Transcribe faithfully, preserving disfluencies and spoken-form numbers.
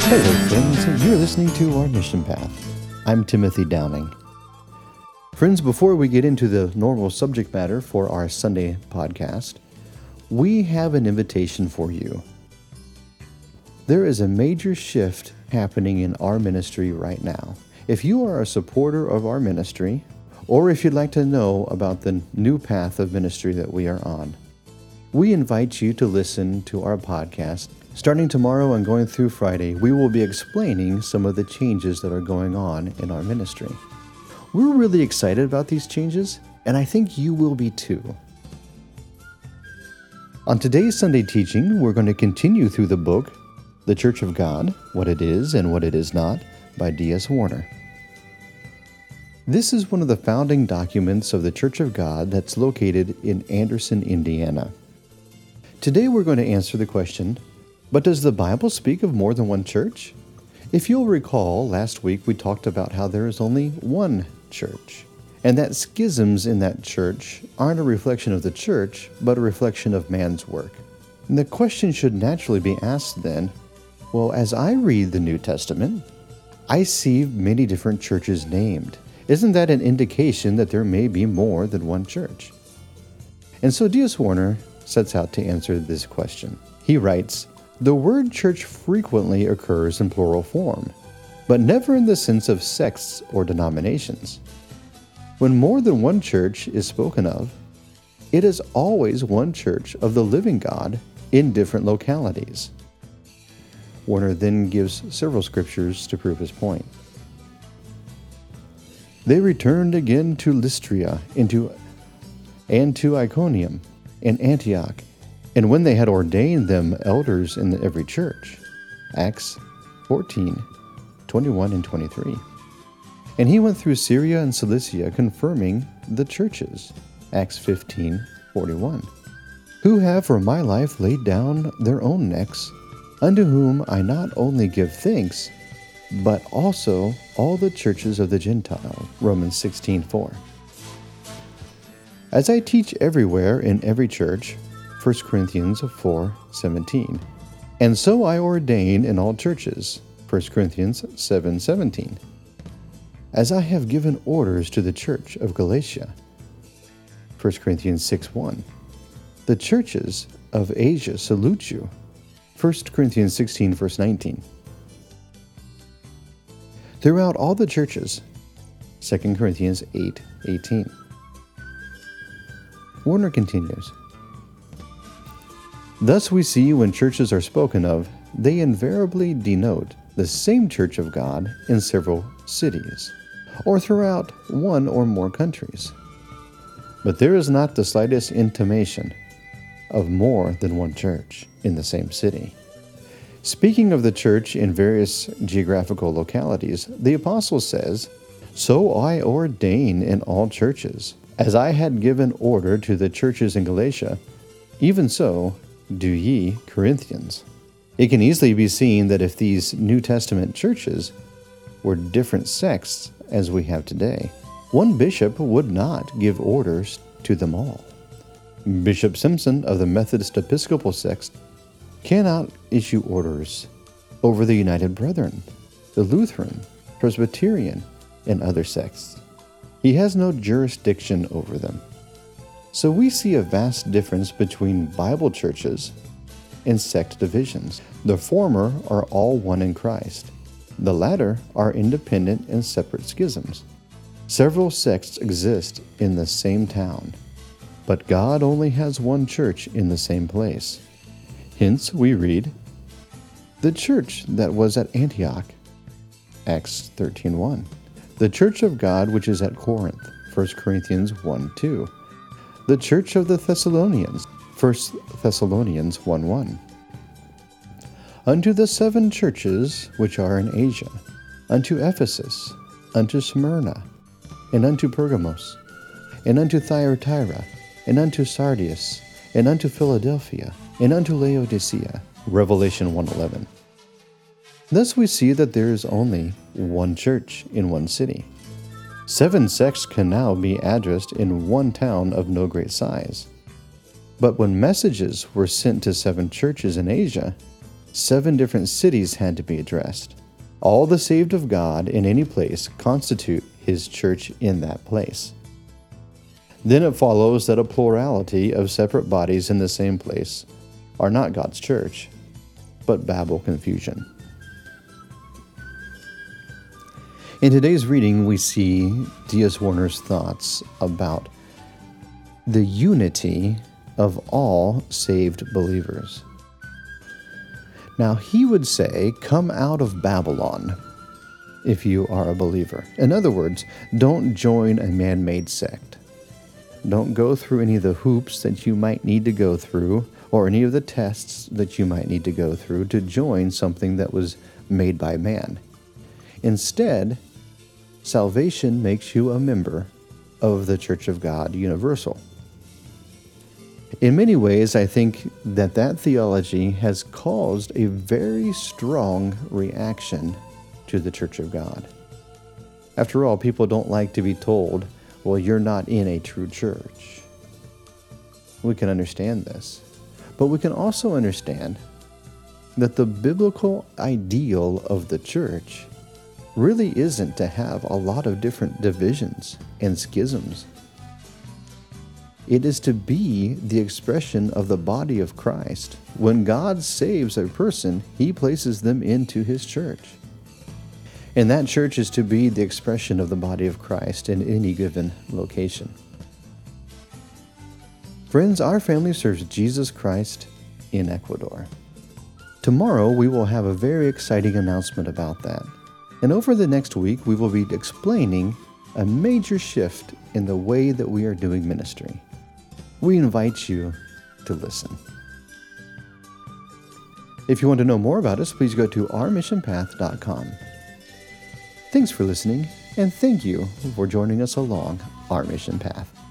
Hello friends, you're listening to Our Mission Path. I'm Timothy Downing. Friends, before we get into the normal subject matter for our Sunday podcast, we have an invitation for you. There is a major shift happening in our ministry right now. If you are a supporter of our ministry, or if you'd like to know about the new path of ministry that we are on, we invite you to listen to our podcast. Starting tomorrow and going through Friday, we will be explaining some of the changes that are going on in our ministry. We're really excited about these changes, and I think you will be too. On today's Sunday teaching, we're going to continue through the book, The Church of God, What It Is and What It Is Not, by D S Warner. This is one of the founding documents of the Church of God that's located in Anderson, Indiana. Today we're going to answer the question, but does the Bible speak of more than one church? If you'll recall, last week we talked about how there is only one church, and that schisms in that church aren't a reflection of the church, but a reflection of man's work. And the question should naturally be asked then, well, as I read the New Testament, I see many different churches named. Isn't that an indication that there may be more than one church? And so D S Warner sets out to answer this question. He writes, "The word church frequently occurs in plural form, but never in the sense of sects or denominations. When more than one church is spoken of, it is always one church of the living God in different localities." Warner then gives several scriptures to prove his point. "They returned again to Lystra into, and to Iconium and Antioch, and when they had ordained them elders in every church," Acts fourteen, twenty-one and twenty-three. "And he went through Syria and Cilicia, confirming the churches," Acts fifteen, forty-one. "Who have for my life laid down their own necks, unto whom I not only give thanks, but also all the churches of the Gentiles," Romans sixteen, four. "As I teach everywhere in every church," First Corinthians four, seventeen. "And so I ordain in all churches," First Corinthians seven, seventeen. "As I have given orders to the church of Galatia," First Corinthians six, one. "The churches of Asia salute you," First Corinthians sixteen, verse nineteen. "Throughout all the churches," Second Corinthians eight, eighteen. Warner continues, "Thus we see when churches are spoken of, they invariably denote the same church of God in several cities, or throughout one or more countries. But there is not the slightest intimation of more than one church in the same city." Speaking of the church in various geographical localities, the apostle says, "So I ordain in all churches, as I had given order to the churches in Galatia, even so do ye, Corinthians." It can easily be seen that if these New Testament churches were different sects as we have today, one bishop would not give orders to them all. Bishop Simpson of the Methodist Episcopal sect cannot issue orders over the United Brethren, the Lutheran, Presbyterian, and other sects. He has no jurisdiction over them. So we see a vast difference between Bible churches and sect divisions. The former are all one in Christ. The latter are independent and separate schisms. Several sects exist in the same town, but God only has one church in the same place. Hence we read, "The church that was at Antioch," Acts thirteen, one. "The church of God which is at Corinth," First Corinthians one, two. "The church of the Thessalonians," First Thessalonians one, one. "Unto the seven churches which are in Asia, unto Ephesus, unto Smyrna, and unto Pergamos, and unto Thyatira, and unto Sardis, and unto Philadelphia, and unto Laodicea," Revelation one, eleven. Thus we see that there is only one church in one city. Seven sects can now be addressed in one town of no great size. But when messages were sent to seven churches in Asia, Seven different cities had to be addressed. All the saved of God in any place constitute His church in that place. Then it follows that a plurality of separate bodies in the same place are not God's church, but Babel confusion. In today's reading, we see D S Warner's thoughts about the unity of all saved believers. Now, he would say, come out of Babylon if you are a believer. In other words, don't join a man-made sect. Don't go through any of the hoops that you might need to go through or any of the tests that you might need to go through to join something that was made by man. Instead, salvation makes you a member of the Church of God Universal. In many ways, I think that that theology has caused a very strong reaction to the Church of God. After all, people don't like to be told, well, you're not in a true church. We can understand this. But we can also understand that the biblical ideal of the church really isn't to have a lot of different divisions and schisms. It is to be the expression of the body of Christ. When God saves a person, He places them into His church. And that church is to be the expression of the body of Christ in any given location. Friends, our family serves Jesus Christ in Ecuador. Tomorrow, we will have a very exciting announcement about that. And over the next week, we will be explaining a major shift in the way that we are doing ministry. We invite you to listen. If you want to know more about us, please go to our mission path dot com. Thanks for listening, and thank you for joining us along our mission path.